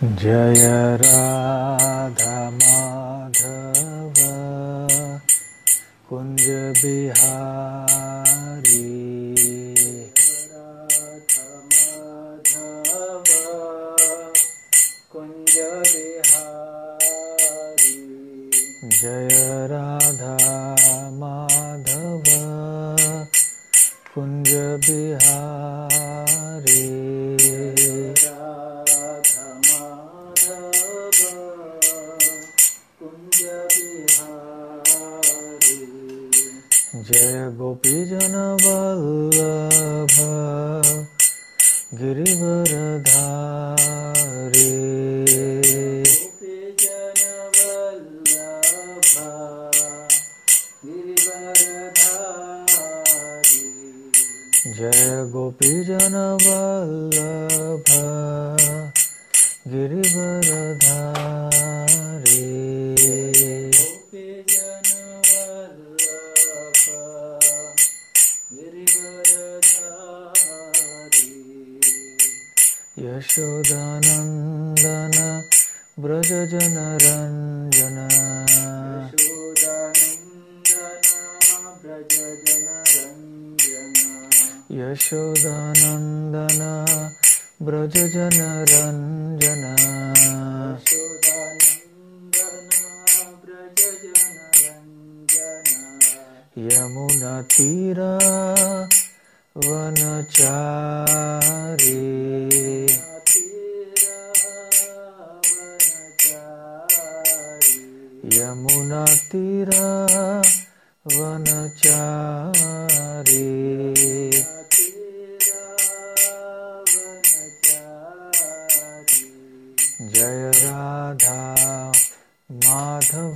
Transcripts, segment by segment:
जय राधा माधव कुंज बिहारी। राधा माधव कुंज बिहारी। जय राधा माधव कुंज बिहारी। राधा माधव कुंज बिहारी। जय गोपी जन वल्लभ गिरिवरधारी। गोपी जन वल्लभ गिरिवरधारी। जय गोपी जन वल्लभ गिरिवरधारी। गोपी जन वल्लभ गिरिवरधारी। यशोदानंदन ब्रज जन रंजन। यशोदानंदन ब्रज जन रंजन। यशोदानंदन ब्रज जन रंजन। यमुना तीरा वनचारी। यमुना तीरा वनचारी। जय राधा माधव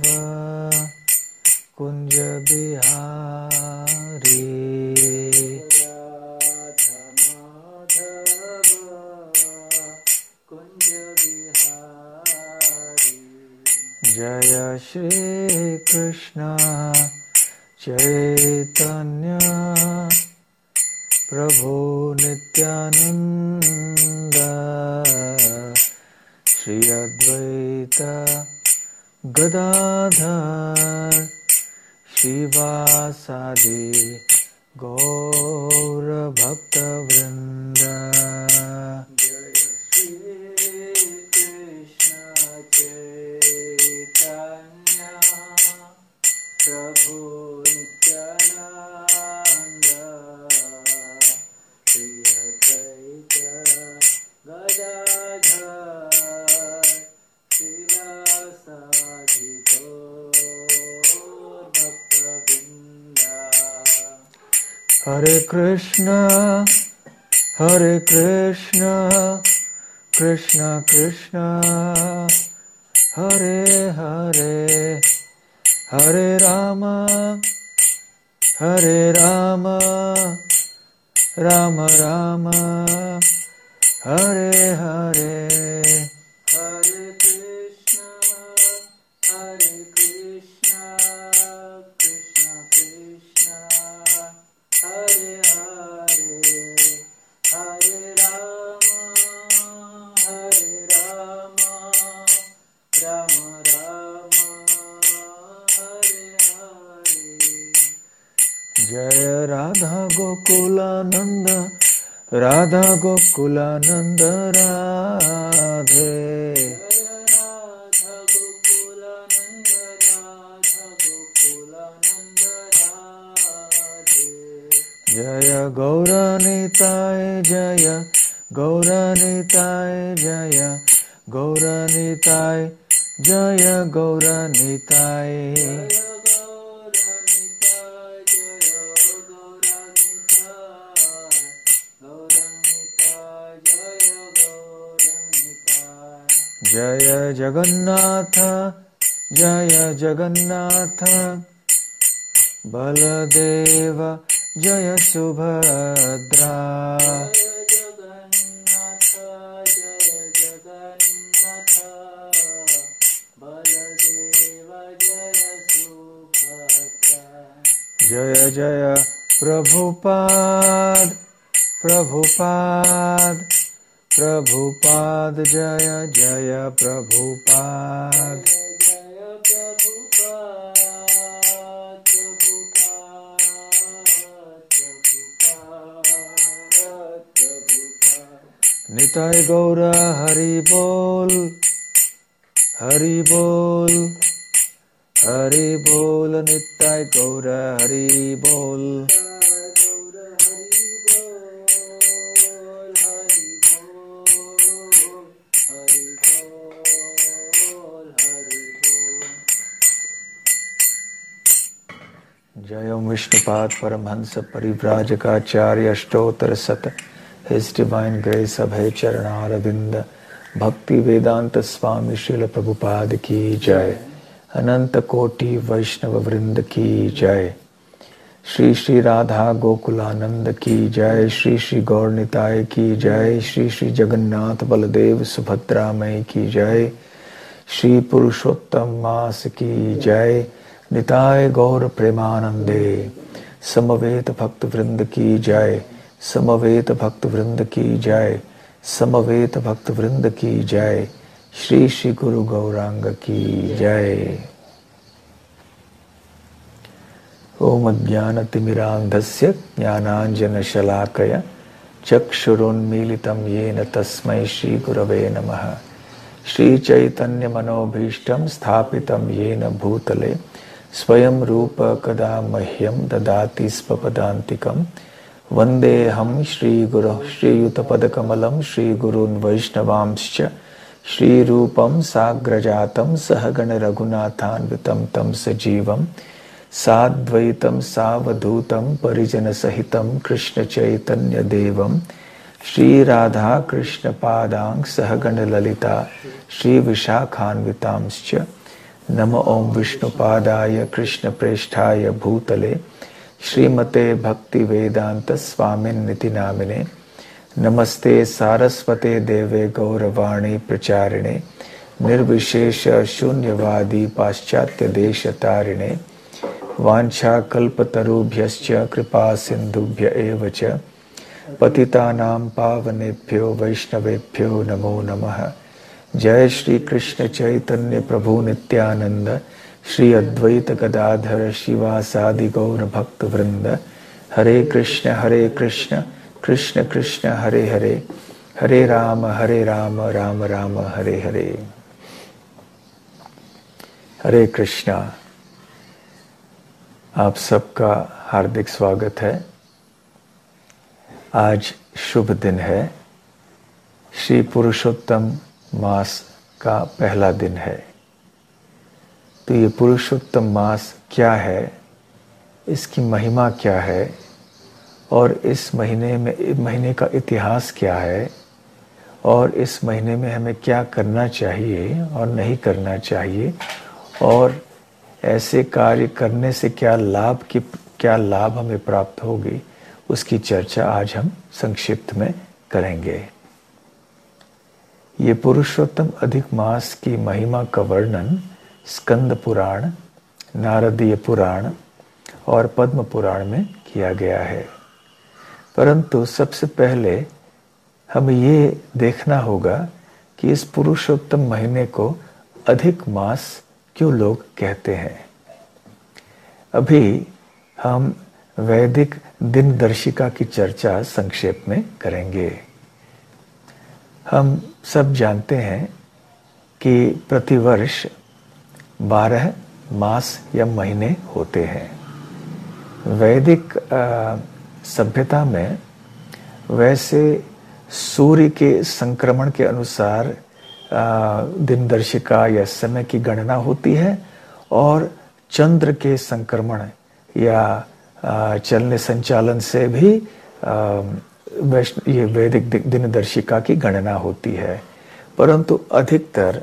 कुंज बिहारी। राधा माधव कुंज बिहारी। जय श्री कृष्ण चैतन्य प्रभु नित्यानंद। श्री अद्वैत गदाधर श्रीवासादि गौर भक्तवृंद। जय श्री कृष्ण चैतन्य प्रभु नित्यानंद। श्री अद्वैत गदाधर श्रीवासादि गौर भक्तवृंद। हरे कृष्ण कृष्ण कृष्ण हरे हरे, हरे राम राम राम हरे हरे। हरे कृष्ण कृष्ण कृष्ण हरे हरे, हरे राम राम राम हरे हरे। जय राधा गोकुलानंद राधा गोकुलानंद राधे। जय राधा गोकुलानंद राधे। जय गौरनिताय जय गौरनिताय जय गौरनिताय जय गौरनिताय। जय जगन्नाथ बलदेव जय सुभद्रा। जय जय प्रभुपाद प्रभुपाद जय जय प्रभुपाद जय प्रभुपाद निताय गौर हरि बोल हरि बोल हरि बोल निताय गौर हरि बोल जय ओम विष्णुपाद परमहंस परिव्राजकाचार्य अष्टोत्तर शत His Divine Grace अभय चरणारविंद भक्ति वेदांत स्वामी श्रील प्रभुपाद की जय अनंत कोटि वैष्णव वृंद की जय श्री श्री राधा गोकुलानंद की जय श्री श्री गौर निताय की जय श्री श्री जगन्नाथ बलदेव सुभद्रा मई की जय श्री पुरुषोत्तम मास की जय निताय गौर प्रेमानंदे समवेत भक्त वृंद की जय समवेत भक्त वृंद की जय समवेत भक्त वृंद की जय श्री श्री गुरु गौरांग की जय। ओम अज्ञानतिमिरान्धस्य ज्ञानाञ्जनशलाकया चक्षुरुन्मीलितं येन तस्मै श्री गुरवे नमः। श्री चैतन्य मनोभीष्टं स्थापितं येन भूतले स्वयं रूप कदा मह्यं ददाति स्वपदान्तिकम् वन्देऽहं श्रीगुरोः श्रीयुतपदकमलं श्रीगुरून् वैष्णवांश्च श्रीरूपं साग्रजातं सहगण रघुनाथान्वितं तं सजीवं साद्वैतं सावधूतं परिजनसहितं कृष्णचैतन्यदेवं श्रीराधा कृष्णपादां सहगण ललिता श्रीविशाखान्वितांश्च नमो ओं विष्णुपादाय कृष्णप्रेष्ठाय भूतले श्रीमते भक्ति वेदांत स्वामिन्निति नामिने नमस्ते सारस्वते देवे गौरवाणी प्रचारिणे निर्विशेष शून्यवादी पाश्चात्य देशतारिणे वाञ्छाकल्पतरुभ्यश्च कृपा सिन्धुभ्य एव च पतितानां पावनेभ्यो वैष्णवेभ्यो नमो नमः। जय श्री कृष्ण चैतन्य प्रभु नित्यानंद श्री अद्वैत गदाधर शिवासादि गौर भक्त वृंद हरे कृष्ण कृष्ण कृष्ण हरे हरे हरे राम राम राम हरे हरे। हरे कृष्णा। आप सबका हार्दिक स्वागत है। आज शुभ दिन है। श्री पुरुषोत्तम मास का पहला दिन है। तो ये पुरुषोत्तम मास क्या है, इसकी महिमा क्या है और इस महीने का इतिहास क्या है और इस महीने में हमें क्या करना चाहिए और नहीं करना चाहिए और ऐसे कार्य करने से क्या लाभ हमें प्राप्त होगी, उसकी चर्चा आज हम संक्षिप्त में करेंगे। ये पुरुषोत्तम अधिक मास की महिमा का वर्णन स्कंद पुराण, नारदीय पुराण और पद्म पुराण में किया गया है। परंतु सबसे पहले हमें ये देखना होगा कि इस पुरुषोत्तम महीने को अधिक मास क्यों लोग कहते हैं। अभी हम वैदिक दिनदर्शिका की चर्चा संक्षेप में करेंगे। हम सब जानते हैं कि प्रतिवर्ष 12 मास या महीने होते हैं। वैदिक सभ्यता में वैसे सूर्य के संक्रमण के अनुसार दिनदर्शिका या समय की गणना होती है और चंद्र के संक्रमण या चलने संचालन से भी ये वैदिक दिनदर्शिका की गणना होती है। परंतु अधिकतर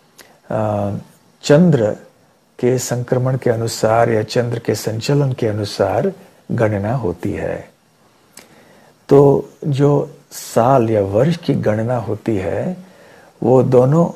चंद्र के संक्रमण के अनुसार या चंद्र के संचलन के अनुसार गणना होती है। तो जो साल या वर्ष की गणना होती है वो दोनों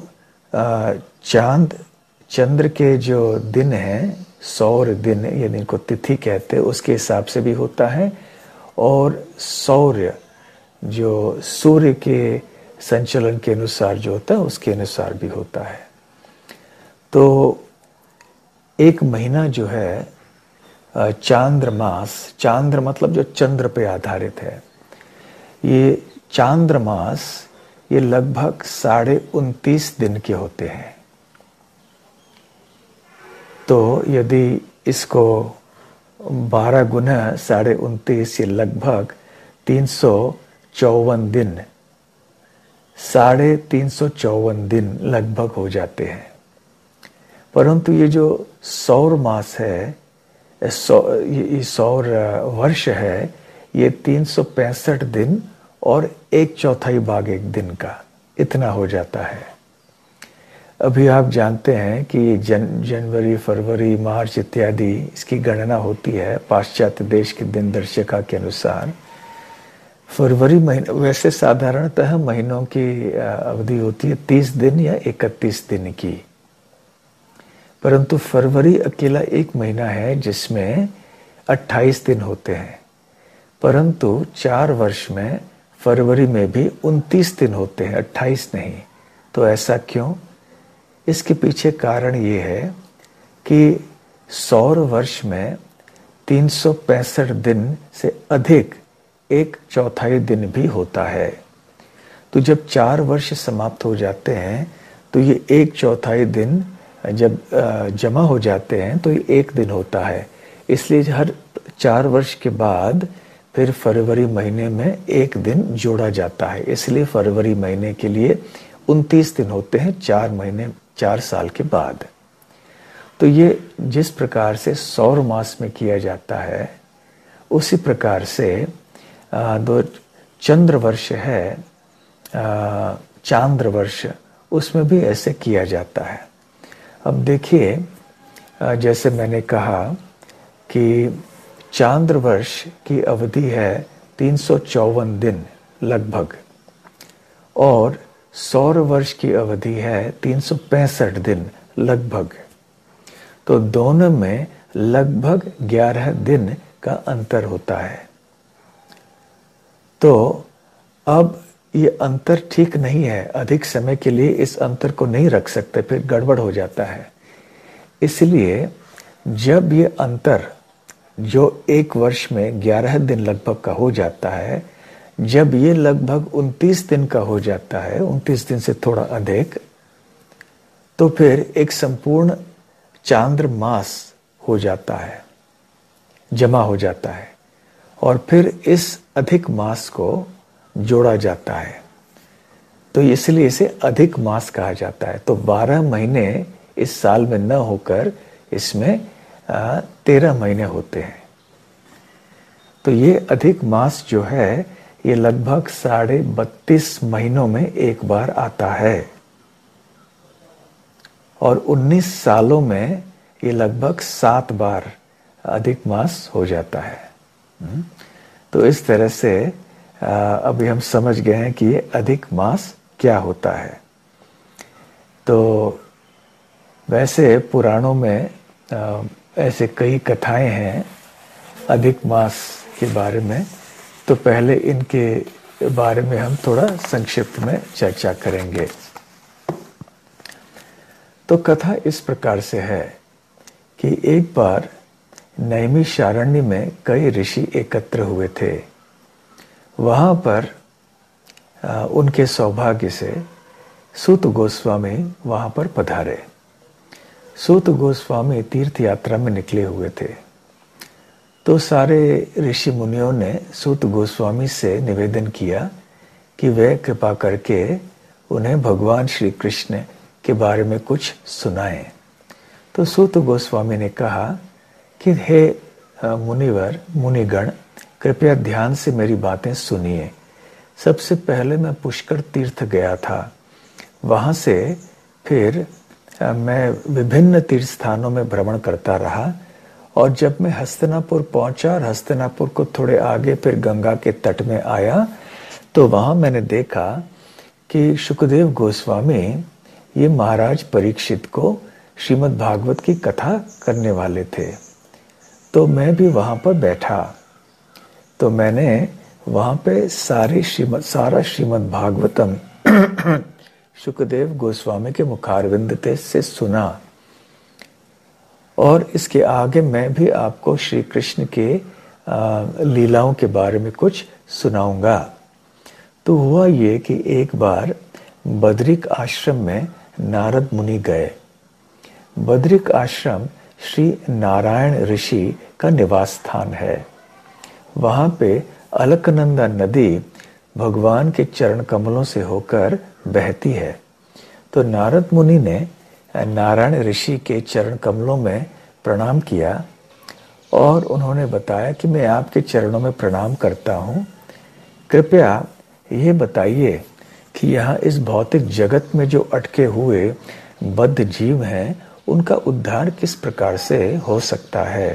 चंद्र के जो दिन हैं, सौर दिन यानी इनको तिथि कहते हैं, उसके हिसाब से भी होता है और सौर्य जो सूर्य के संचलन के अनुसार जो होता है उसके अनुसार भी होता है। तो एक महीना जो है चांद्रमास, चांद्र मतलब जो चंद्र पे आधारित है, ये चांद्रमास ये लगभग 29.5 दिन के होते हैं। तो यदि इसको 12 गुना 29.5 ये लगभग 354 दिन, 354 दिन लगभग हो जाते हैं। परंतु ये जो सौर मास है, ये सौर वर्ष है, ये 365 दिन और 1/4 भाग एक दिन का इतना हो जाता है। अभी आप जानते हैं कि जनवरी, फरवरी, मार्च इत्यादि इसकी गणना होती है पाश्चात्य देश के दिन दर्शिका के अनुसार। फरवरी महीना वैसे साधारणतः महीनों की अवधि होती है 30 दिन या 31 दिन की, परंतु फरवरी अकेला एक महीना है जिसमें 28 दिन होते हैं। परंतु 4 वर्ष में फरवरी में भी 29 दिन होते हैं, 28 नहीं। तो ऐसा क्यों? इसके पीछे कारण ये है कि सौर वर्ष में 365 दिन से अधिक 1/4 दिन भी होता है। तो जब 4 वर्ष समाप्त हो जाते हैं तो ये 1/4 दिन जब जमा हो जाते हैं तो ये 1 दिन होता है। इसलिए हर 4 वर्ष के बाद फिर फरवरी महीने में 1 दिन जोड़ा जाता है। इसलिए फरवरी महीने के लिए 29 दिन होते हैं 4 साल के बाद। तो ये जिस प्रकार से सौर मास में किया जाता है उसी प्रकार से दो चंद्र वर्ष है, चांद्र वर्ष, उसमें भी ऐसे किया जाता है। अब देखिए, जैसे मैंने कहा कि चांद्र वर्ष की अवधि है 354 दिन लगभग, और सौर वर्ष की अवधि है 365 दिन लगभग। तो दोनों में लगभग 11 दिन का अंतर होता है। तो अब ये अंतर ठीक नहीं है, अधिक समय के लिए इस अंतर को नहीं रख सकते, फिर गड़बड़ हो जाता है। इसलिए जब ये अंतर जो एक वर्ष में 11 दिन लगभग का हो जाता है, जब ये लगभग 29 दिन का हो जाता है, 29 दिन से थोड़ा अधिक, तो फिर एक संपूर्ण चांद्र मास हो जाता है, जमा हो जाता है, और फिर इस अधिक मास को जोड़ा जाता है। तो इसलिए इसे अधिक मास कहा जाता है। तो 12 महीने इस साल में न होकर इसमें 13 महीने होते हैं। तो ये अधिक मास जो है ये लगभग 32.5 महीनों में एक बार आता है, और 19 सालों में ये लगभग 7 बार अधिक मास हो जाता है। तो इस तरह से अभी हम समझ गए हैं कि ये अधिक मास क्या होता है। तो वैसे पुराणों में ऐसे कई कथाएं हैं अधिक मास के बारे में, तो पहले इनके बारे में हम थोड़ा संक्षिप्त में चर्चा करेंगे। तो कथा इस प्रकार से है कि एक बार नैमिषारण्य में कई ऋषि एकत्र हुए थे। वहां पर उनके सौभाग्य से सूत गोस्वामी वहां पर पधारे। सूत गोस्वामी तीर्थ यात्रा में निकले हुए थे। तो सारे ऋषि मुनियों ने सूत गोस्वामी से निवेदन किया कि वे कृपा करके उन्हें भगवान श्री कृष्ण के बारे में कुछ सुनाएं। तो सूत गोस्वामी ने कहा कि हे मुनिवर, मुनिगण, कृपया ध्यान से मेरी बातें सुनिए। सबसे पहले मैं पुष्कर तीर्थ गया था। वहां से फिर मैं विभिन्न तीर्थ स्थानों में भ्रमण करता रहा, और जब मैं हस्तिनापुर पहुंचा और हस्तिनापुर को थोड़े आगे फिर गंगा के तट में आया, तो वहां मैंने देखा कि शुकदेव गोस्वामी ये महाराज परीक्षित को श्रीमद् भागवत की कथा करने वाले थे। तो मैं भी वहां पर बैठा। तो मैंने वहां पे सारा श्रीमद् भागवतम शुकदेव गोस्वामी के मुखारविंद से सुना। और इसके आगे मैं भी आपको श्री कृष्ण के लीलाओं के बारे में कुछ सुनाऊंगा। तो हुआ ये कि एक बार बद्रिक आश्रम में नारद मुनि गए। बद्रिक आश्रम श्री नारायण ऋषि का निवास स्थान है। वहां पे अलकनंदा नदी भगवान के चरण कमलों से होकर बहती है। तो नारद मुनि ने नारायण ऋषि के चरण कमलों में प्रणाम किया और उन्होंने बताया कि मैं आपके चरणों में प्रणाम करता हूँ। कृपया ये बताइए कि यहाँ इस भौतिक जगत में जो अटके हुए बद्ध जीव हैं, उनका उद्धार किस प्रकार से हो सकता है।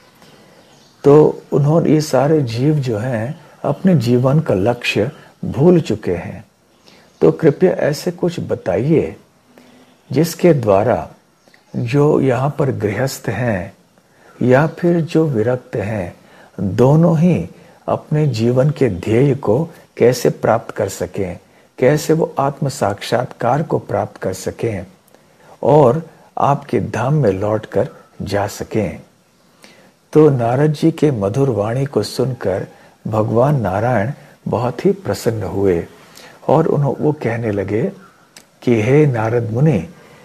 तो उन्होंने ये सारे जीव जो हैं अपने जीवन का लक्ष्य भूल चुके हैं। तो कृपया ऐसे कुछ बताइए जिसके द्वारा जो यहाँ पर गृहस्थ हैं या फिर जो विरक्त हैं, दोनों ही अपने जीवन के ध्येय को कैसे प्राप्त कर सकें, कैसे वो आत्म साक्षात्कार को प्राप्त कर सकें और आपके धाम में लौटकर जा सकें। तो नारद जी के मधुर वाणी को सुनकर भगवान नारायण बहुत ही प्रसन्न हुए और वो कहने लगे कि हे नारद मुनि,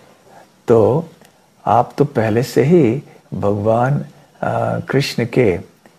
तो आप तो पहले से ही भगवान कृष्ण के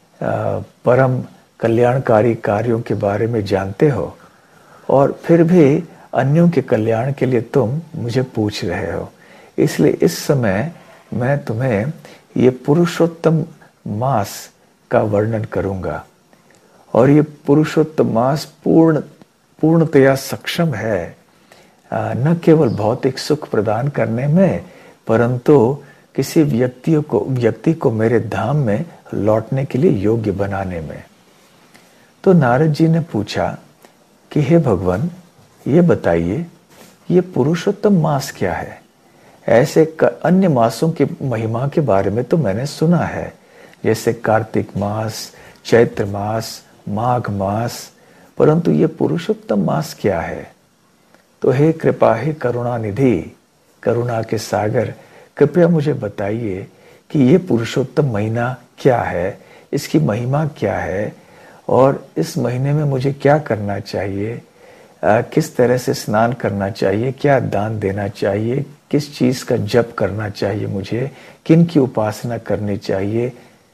परम कल्याणकारी कार्यों के बारे में जानते हो और फिर भी अन्यों के कल्याण के लिए तुम मुझे पूछ रहे हो। इसलिए इस समय मैं तुम्हें ये पुरुषोत्तम मास का वर्णन करूंगा। और ये पुरुषोत्तम मास पूर्णतया सक्षम है न केवल भौतिक सुख प्रदान करने में, परंतु किसी व्यक्ति को मेरे धाम में लौटने के लिए योग्य बनाने में। तो नारद जी ने पूछा कि हे भगवान, ये बताइए ये पुरुषोत्तम मास क्या है। ऐसे अन्य मासों की महिमा के बारे में तो मैंने सुना है, जैसे कार्तिक मास, चैत्र मास, माघ मास, परंतु ये पुरुषोत्तम मास क्या है। तो हे कृपा, हे करुणा निधि, करुणा के सागर, कृपया मुझे बताइए कि ये पुरुषोत्तम महीना क्या है, इसकी महिमा क्या है और इस महीने में मुझे क्या करना चाहिए, किस तरह से स्नान करना चाहिए, क्या दान देना चाहिए, किस चीज का जप करना चाहिए, मुझे किन की उपासना करनी चाहिए।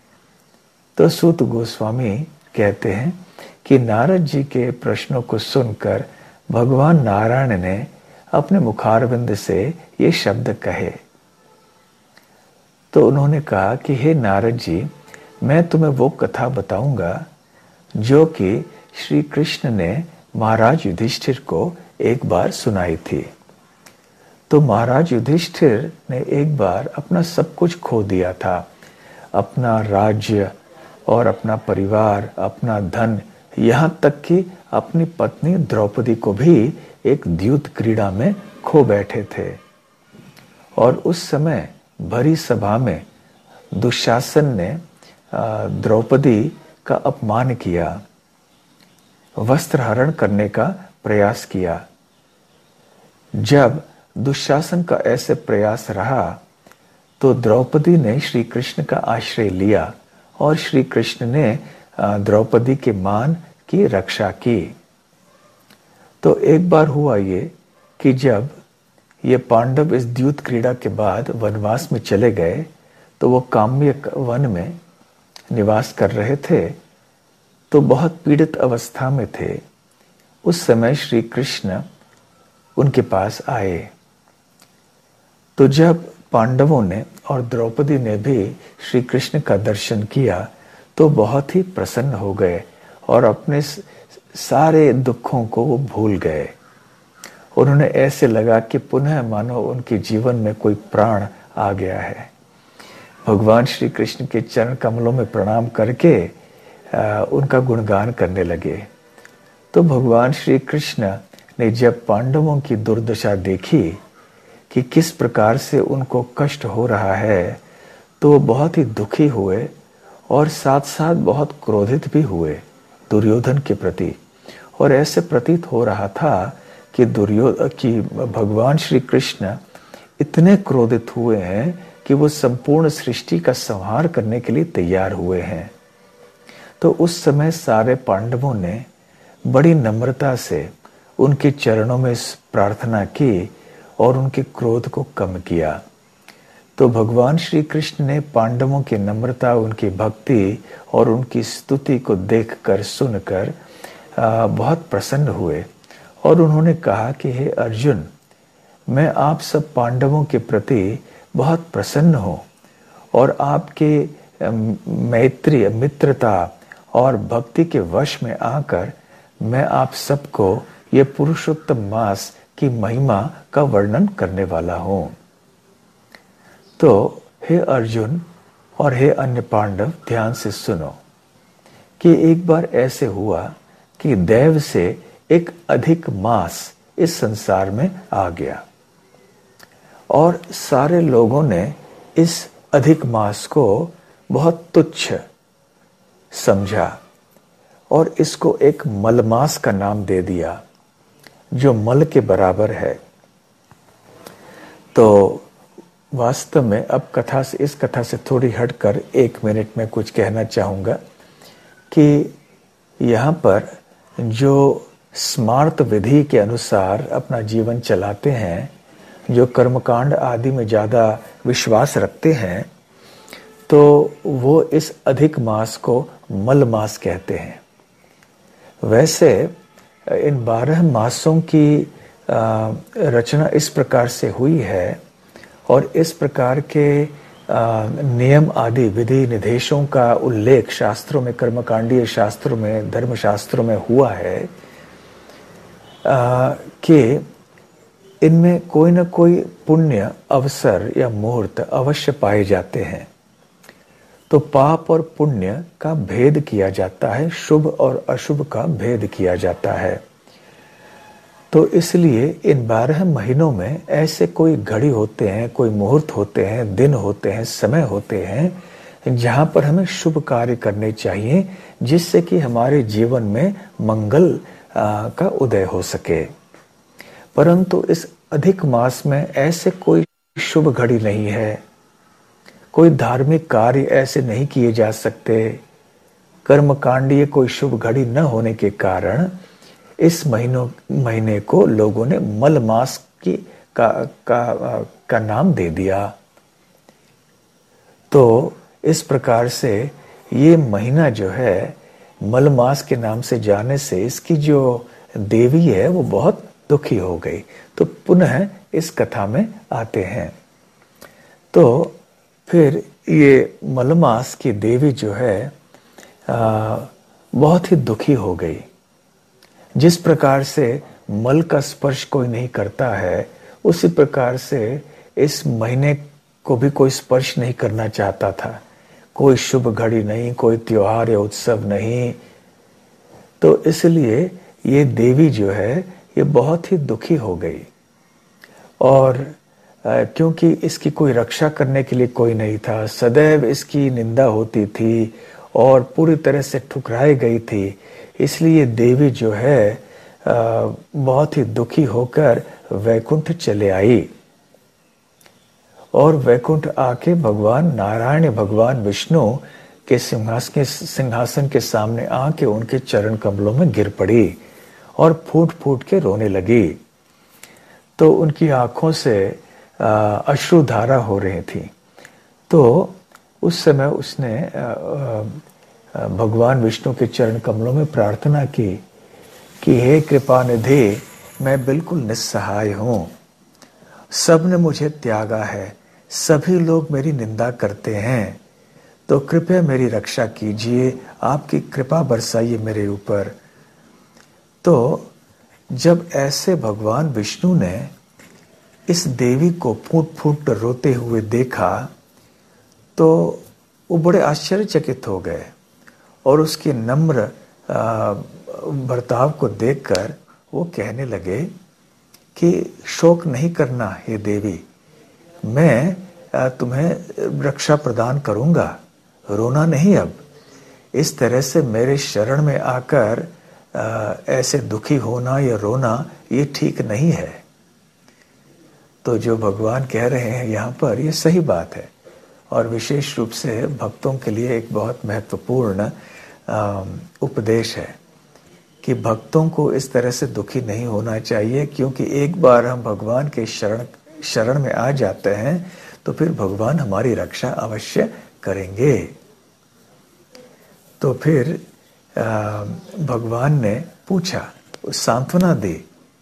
तो सूत गोस्वामी कहते हैं कि नारद जी के प्रश्नों को सुनकर भगवान नारायण ने अपने मुखारविंद से ये शब्द कहे। तो उन्होंने कहा कि हे नारद जी, मैं तुम्हें वो कथा बताऊंगा जो कि श्री कृष्ण ने महाराज युधिष्ठिर को एक बार सुनाई थी। तो महाराज युधिष्ठिर ने एक बार अपना सब कुछ खो दिया था, अपना राज्य और अपना परिवार, अपना धन, यहाँ तक कि अपनी पत्नी द्रौपदी को भी एक द्यूत क्रीड़ा में खो बैठे थे। और उस समय भरी सभा में दुशासन ने द्रौपदी का अपमान किया, वस्त्र हरण करने का प्रयास किया। जब दुशासन का ऐसे प्रयास रहा तो द्रौपदी ने श्री कृष्ण का आश्रय लिया और श्री कृष्ण ने द्रौपदी के मान की रक्षा की। तो एक बार हुआ ये कि जब ये पांडव इस द्यूत क्रीड़ा के बाद वनवास में चले गए तो वो काम्यक वन में निवास कर रहे थे, तो बहुत पीड़ित अवस्था में थे। उस समय श्री कृष्ण उनके पास आए। तो जब पांडवों ने और द्रौपदी ने भी श्री कृष्ण का दर्शन किया तो बहुत ही प्रसन्न हो गए और अपने सारे दुखों को वो भूल गए। उन्होंने ऐसे लगा कि पुनः मानो उनके जीवन में कोई प्राण आ गया है। भगवान श्री कृष्ण के चरण कमलों में प्रणाम करके उनका गुणगान करने लगे। तो भगवान श्री कृष्ण ने जब पांडवों की दुर्दशा देखी कि किस प्रकार से उनको कष्ट हो रहा है, तो वो बहुत ही दुखी हुए और साथ साथ बहुत क्रोधित भी हुए दुर्योधन के प्रति। और ऐसे प्रतीत हो रहा था कि भगवान श्री कृष्ण इतने क्रोधित हुए हैं कि वो संपूर्ण सृष्टि का संहार करने के लिए तैयार हुए हैं। तो उस समय सारे पांडवों ने बड़ी नम्रता से उनके चरणों में प्रार्थना की और उनके क्रोध को कम किया। तो भगवान श्री कृष्ण ने पांडवों की नम्रता, उनकी भक्ति और उनकी स्तुति को देखकर सुनकर बहुत प्रसन्न हुए और उन्होंने कहा कि हे अर्जुन, मैं आप सब पांडवों के प्रति बहुत प्रसन्न हूँ और आपके मैत्री, मित्रता और भक्ति के वश में आकर मैं आप सबको ये पुरुषोत्तम मास की महिमा का वर्णन करने वाला हूँ। तो हे अर्जुन और हे अन्य पांडव, ध्यान से सुनो कि एक बार ऐसे हुआ कि दैव से एक अधिक मास इस संसार में आ गया और सारे लोगों ने इस अधिक मास को बहुत तुच्छ समझा और इसको एक मलमास का नाम दे दिया, जो मल के बराबर है। तो वास्तव में अब इस कथा से थोड़ी हटकर 1 मिनट में कुछ कहना चाहूंगा कि यहाँ पर जो स्मार्त विधि के अनुसार अपना जीवन चलाते हैं, जो कर्मकांड आदि में ज्यादा विश्वास रखते हैं, तो वो इस अधिक मास को मल मास कहते हैं। वैसे इन 12 मासों की रचना इस प्रकार से हुई है और इस प्रकार के नियम आदि विधि निर्देशों का उल्लेख शास्त्रों में, कर्मकांडीय शास्त्रों में, धर्मशास्त्रों में हुआ है कि इनमें कोई न कोई पुण्य अवसर या मुहूर्त अवश्य पाए जाते हैं। तो पाप और पुण्य का भेद किया जाता है, शुभ और अशुभ का भेद किया जाता है। तो इसलिए इन 12 महीनों में ऐसे कोई घड़ी होते हैं, कोई मुहूर्त होते हैं, दिन होते हैं, समय होते हैं जहां पर हमें शुभ कार्य करने चाहिए, जिससे कि हमारे जीवन में मंगल का उदय हो सके। परंतु इस अधिक मास में ऐसे कोई शुभ घड़ी नहीं है, कोई धार्मिक कार्य ऐसे नहीं किए जा सकते। कर्मकांडीय कोई शुभ घड़ी न होने के कारण इस महीने को लोगों ने मल मास का नाम दे दिया। तो इस प्रकार से ये महीना जो है मल मास के नाम से जाने से इसकी जो देवी है वो बहुत दुखी हो गई। तो पुनः इस कथा में आते हैं। तो फिर ये मलमास की देवी जो है बहुत ही दुखी हो गई। जिस प्रकार से मल का स्पर्श कोई नहीं करता है, उसी प्रकार से इस महीने को भी कोई स्पर्श नहीं करना चाहता था। कोई शुभ घड़ी नहीं, कोई त्योहार या उत्सव नहीं। तो इसलिए ये देवी जो है ये बहुत ही दुखी हो गई और क्योंकि इसकी कोई रक्षा करने के लिए कोई नहीं था, सदैव इसकी निंदा होती थी और पूरी तरह से ठुकराई गई थी। इसलिए देवी जो है बहुत ही दुखी होकर वैकुंठ चले आई और वैकुंठ आके भगवान नारायण, भगवान विष्णु के सिंहासन के सामने आके उनके चरण कमलों में गिर पड़ी और फूट फूट के रोने लगी। तो उनकी आंखों से अश्रुधारा हो रही थी। तो उस समय उसने भगवान विष्णु के चरण कमलों में प्रार्थना की कि हे कृपा निधि, मैं बिल्कुल निस्सहाय हूँ, सबने मुझे त्यागा है, सभी लोग मेरी निंदा करते हैं, तो कृपया मेरी रक्षा कीजिए, आपकी कृपा बरसाइए मेरे ऊपर। तो जब ऐसे भगवान विष्णु ने इस देवी को फूट फूट रोते हुए देखा तो वो बड़े आश्चर्यचकित हो गए और उसके नम्र बर्ताव को देखकर वो कहने लगे कि शोक नहीं करना हे देवी, मैं तुम्हें रक्षा प्रदान करूंगा, रोना नहीं। अब इस तरह से मेरे शरण में आकर ऐसे दुखी होना या रोना ये ठीक नहीं है। तो जो भगवान कह रहे हैं यहाँ पर ये सही बात है, और विशेष रूप से भक्तों के लिए एक बहुत महत्वपूर्ण उपदेश है कि भक्तों को इस तरह से दुखी नहीं होना चाहिए, क्योंकि एक बार हम भगवान के शरण में आ जाते हैं तो फिर भगवान हमारी रक्षा अवश्य करेंगे। तो फिर भगवान ने पूछा, सांत्वना दी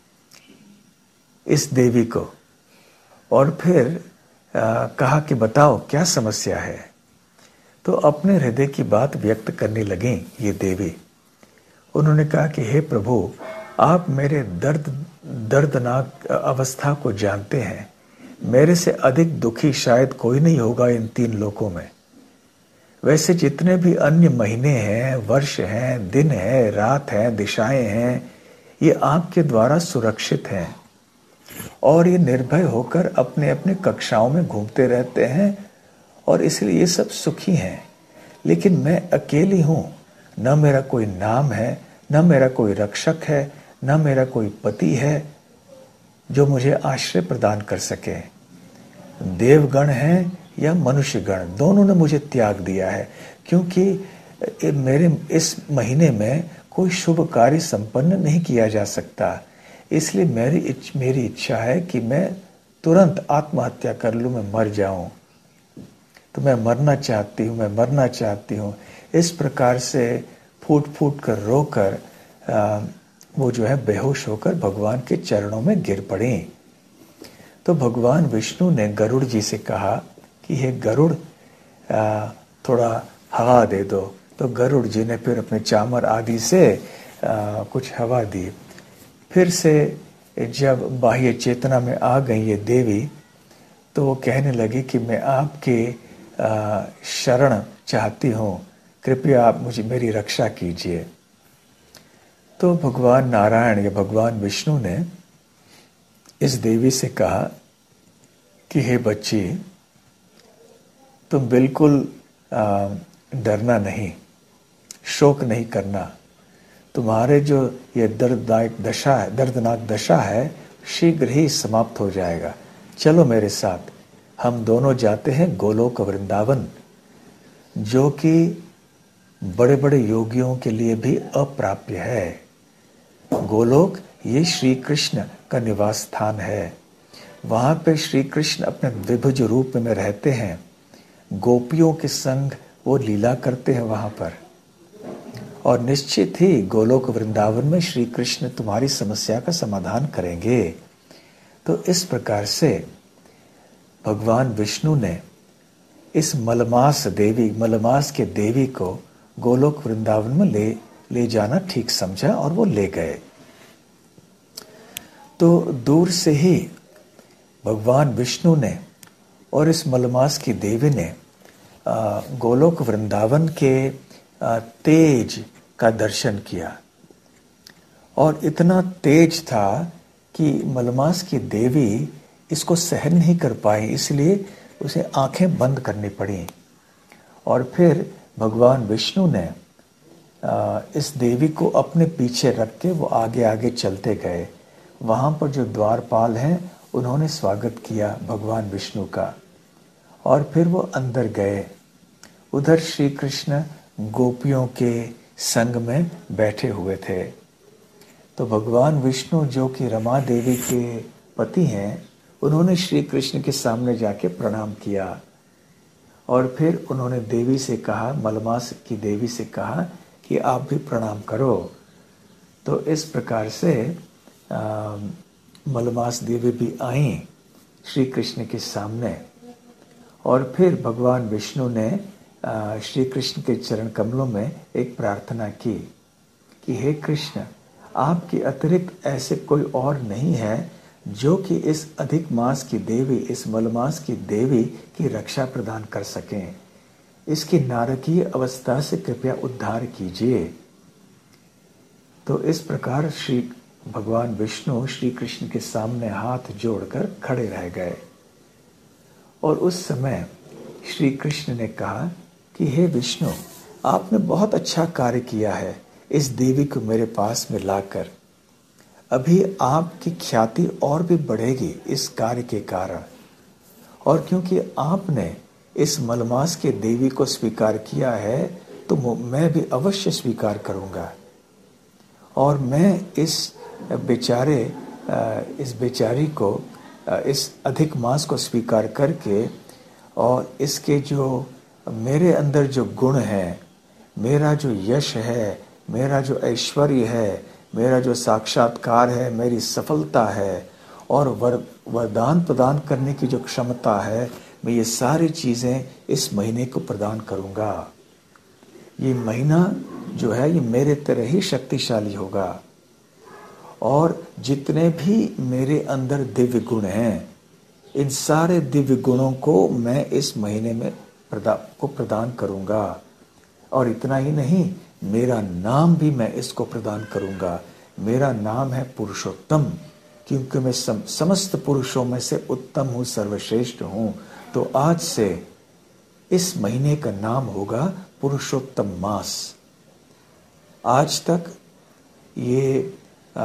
इस देवी को, और फिर कहा कि बताओ क्या समस्या है। तो अपने हृदय की बात व्यक्त करने लगी ये देवी। उन्होंने कहा कि हे प्रभु, आप मेरे दर्दनाक अवस्था को जानते हैं। मेरे से अधिक दुखी शायद कोई नहीं होगा इन 3 लोकों में। वैसे जितने भी अन्य महीने हैं, वर्ष हैं, दिन है, रात है, दिशाएं हैं, ये आपके द्वारा सुरक्षित हैं और ये निर्भय होकर अपने अपने कक्षाओं में घूमते रहते हैं, और इसलिए ये सब सुखी हैं। लेकिन मैं अकेली हूं, न मेरा कोई नाम है, न मेरा कोई रक्षक है, न मेरा कोई पति है जो मुझे आश्रय प्रदान कर सके। देवगण हैं या मनुष्यगण, दोनों ने मुझे त्याग दिया है, क्योंकि मेरे इस महीने में कोई शुभ कार्य संपन्न नहीं किया जा सकता। इसलिए मेरी इच्छा है कि मैं तुरंत आत्महत्या कर लूं, मैं मर जाऊं। तो मैं मरना चाहती हूं। इस प्रकार से फूट फूट कर रोकर वो जो है बेहोश होकर भगवान के चरणों में गिर पड़ी। तो भगवान विष्णु ने गरुड़ जी से कहा कि हे गरुड़, थोड़ा हवा दे दो। तो गरुड़ जी ने फिर अपने चामर आदि से कुछ हवा दी। फिर से जब बाह्य चेतना में आ गई ये देवी, तो वो कहने लगी कि मैं आपके शरण चाहती हूँ, कृपया आप मेरी रक्षा कीजिए। तो भगवान नारायण या भगवान विष्णु ने इस देवी से कहा कि हे बच्ची, तुम बिल्कुल डरना नहीं, शोक नहीं करना। तुम्हारे जो ये दर्दनाक दशा है शीघ्र ही समाप्त हो जाएगा। चलो मेरे साथ, हम दोनों जाते हैं गोलोक वृंदावन, जो कि बड़े बड़े योगियों के लिए भी अप्राप्य है। गोलोक ये श्री कृष्ण का निवास स्थान है। वहां पे श्री कृष्ण अपने द्विभुज रूप में रहते हैं। गोपियों के संग वो लीला करते हैं वहां पर, और निश्चित ही गोलोक वृंदावन में श्री कृष्ण तुम्हारी समस्या का समाधान करेंगे। तो इस प्रकार से भगवान विष्णु ने इस मलमास के देवी को गोलोक वृंदावन में ले जाना ठीक समझा, और वो ले गए। तो दूर से ही भगवान विष्णु ने और इस मलमास की देवी ने गोलोक वृंदावन के तेज का दर्शन किया, और इतना तेज था कि मलमास की देवी इसको सहन नहीं कर पाई, इसलिए उसे आंखें बंद करनी पड़ी। और फिर भगवान विष्णु ने इस देवी को अपने पीछे रख के वो आगे आगे चलते गए। वहां पर जो द्वारपाल हैं उन्होंने स्वागत किया भगवान विष्णु का, और फिर वो अंदर गए। उधर श्री कृष्ण गोपियों के संग में बैठे हुए थे। तो भगवान विष्णु, जो कि रमा देवी के पति हैं, उन्होंने श्री कृष्ण के सामने जाके प्रणाम किया, और फिर उन्होंने देवी से कहा, मलमास की देवी से कहा कि आप भी प्रणाम करो। तो इस प्रकार से मलमास देवी भी आई श्री कृष्ण के सामने, और फिर भगवान विष्णु ने श्री कृष्ण के चरण कमलों में एक प्रार्थना की कि हे कृष्ण, आपके अतिरिक्त ऐसे कोई और नहीं है जो कि इस अधिक मास की देवी, इस मलमास की देवी की रक्षा प्रदान कर सकें। इसकी नारकीय अवस्था से कृपया उद्धार कीजिए। तो इस प्रकार श्री भगवान विष्णु श्री कृष्ण के सामने हाथ जोड़कर खड़े रह गए, और उस समय श्री कृष्ण ने कहा कि हे विष्णु, आपने बहुत अच्छा कार्य किया है। इस देवी को मेरे पास में लाकर अभी आपकी ख्याति और भी बढ़ेगी इस कार्य के कारण। और क्योंकि आपने इस मलमास के देवी को स्वीकार किया है तो मैं भी अवश्य स्वीकार करूंगा। और मैं इस बेचारी को इस अधिक मास को स्वीकार करके और इसके जो मेरे अंदर जो गुण है, मेरा जो यश है, मेरा जो ऐश्वर्य है, मेरा जो साक्षात्कार है, मेरी सफलता है और वरदान प्रदान करने की जो क्षमता है, मैं ये सारी चीजें इस महीने को प्रदान करूंगा। ये महीना जो है ये मेरे तरह ही शक्तिशाली होगा। और जितने भी मेरे अंदर दिव्य गुण हैं, इन सारे दिव्य गुणों को मैं इस महीने में प्रदान करूंगा। और इतना ही नहीं, मेरा नाम भी मैं इसको प्रदान करूंगा। मेरा नाम है पुरुषोत्तम, क्योंकि मैं समस्त पुरुषों में से उत्तम हूं, सर्वश्रेष्ठ हूं। तो आज से इस महीने का नाम होगा पुरुषोत्तम मास। आज तक ये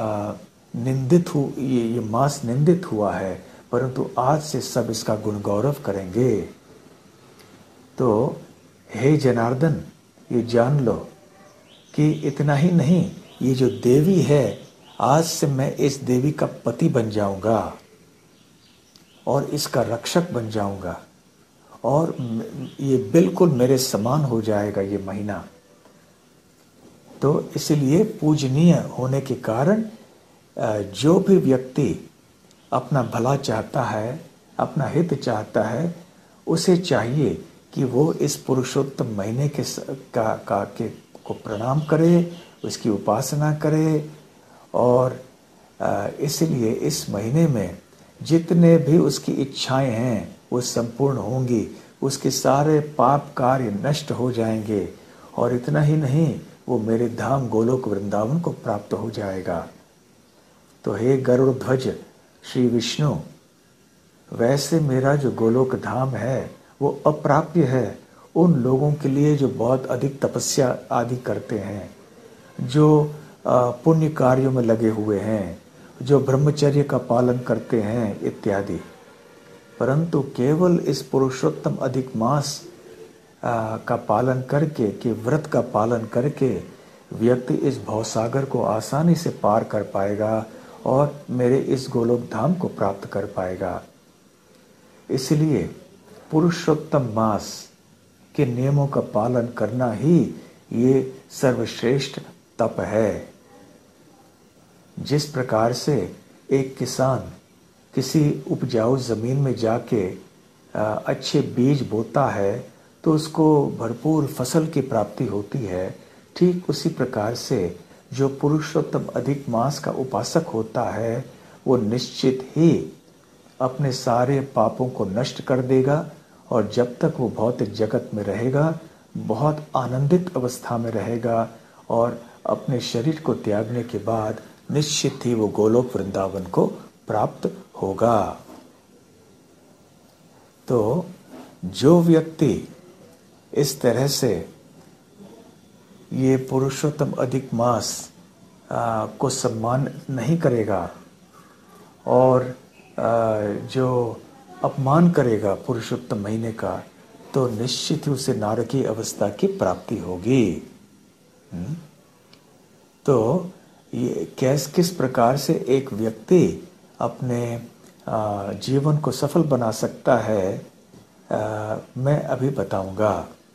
ये मास निंदित हुआ है, परंतु आज से सब इसका गुण गौरव करेंगे। तो हे जनार्दन, ये जान लो कि इतना ही नहीं, ये जो देवी है, आज से मैं इस देवी का पति बन जाऊंगा और इसका रक्षक बन जाऊंगा और ये बिल्कुल मेरे समान हो जाएगा ये महीना। तो इसलिए पूजनीय होने के कारण जो भी व्यक्ति अपना भला चाहता है, अपना हित चाहता है, उसे चाहिए कि वो इस पुरुषोत्तम महीने को प्रणाम करे, उसकी उपासना करे। और इसलिए इस महीने में जितने भी उसकी इच्छाएं हैं वो संपूर्ण होंगी, उसके सारे पाप कार्य नष्ट हो जाएंगे। और इतना ही नहीं, वो मेरे धाम गोलोक वृंदावन को प्राप्त हो जाएगा। तो हे गरुड़ ध्वज श्री विष्णु, वैसे मेरा जो गोलोक धाम है वो अप्राप्य है उन लोगों के लिए जो बहुत अधिक तपस्या आदि करते हैं, जो पुण्य कार्यों में लगे हुए हैं, जो ब्रह्मचर्य का पालन करते हैं इत्यादि। परंतु केवल इस पुरुषोत्तम अधिक मास का पालन करके, कि व्रत का पालन करके व्यक्ति इस भवसागर को आसानी से पार कर पाएगा और मेरे इस गोलोक धाम को प्राप्त कर पाएगा। इसलिए पुरुषोत्तम मास के नियमों का पालन करना ही ये सर्वश्रेष्ठ तप है। जिस प्रकार से एक किसान किसी उपजाऊ जमीन में जाके अच्छे बीज बोता है तो उसको भरपूर फसल की प्राप्ति होती है, ठीक उसी प्रकार से जो पुरुषोत्तम अधिक मास का उपासक होता है वो निश्चित ही अपने सारे पापों को नष्ट कर देगा। और जब तक वो भौतिक जगत में रहेगा, बहुत आनंदित अवस्था में रहेगा और अपने शरीर को त्यागने के बाद निश्चित ही वो गोलोक वृंदावन को प्राप्त होगा। तो जो व्यक्ति इस तरह से ये पुरुषोत्तम अधिक मास को सम्मान नहीं करेगा और जो अपमान करेगा पुरुषोत्तम महीने का, तो निश्चित ही उसे नारकीय अवस्था की प्राप्ति होगी। तो ये किस प्रकार से एक व्यक्ति अपने जीवन को सफल बना सकता है, मैं अभी बताऊंगा।